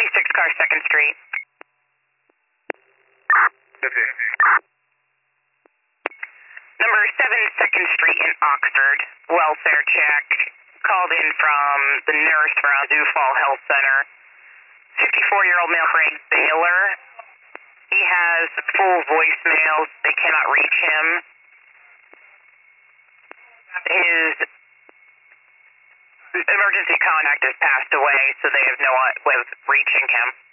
26 car 2nd Street. 50. Number 7 2nd Street in Oxford. Welfare check. Called in from the nurse from Sioux Falls Health Center. 54-year-old male Greg Baylor. He has full voicemails. They cannot reach him. His emergency contact has passed away, so they have no way of reaching him.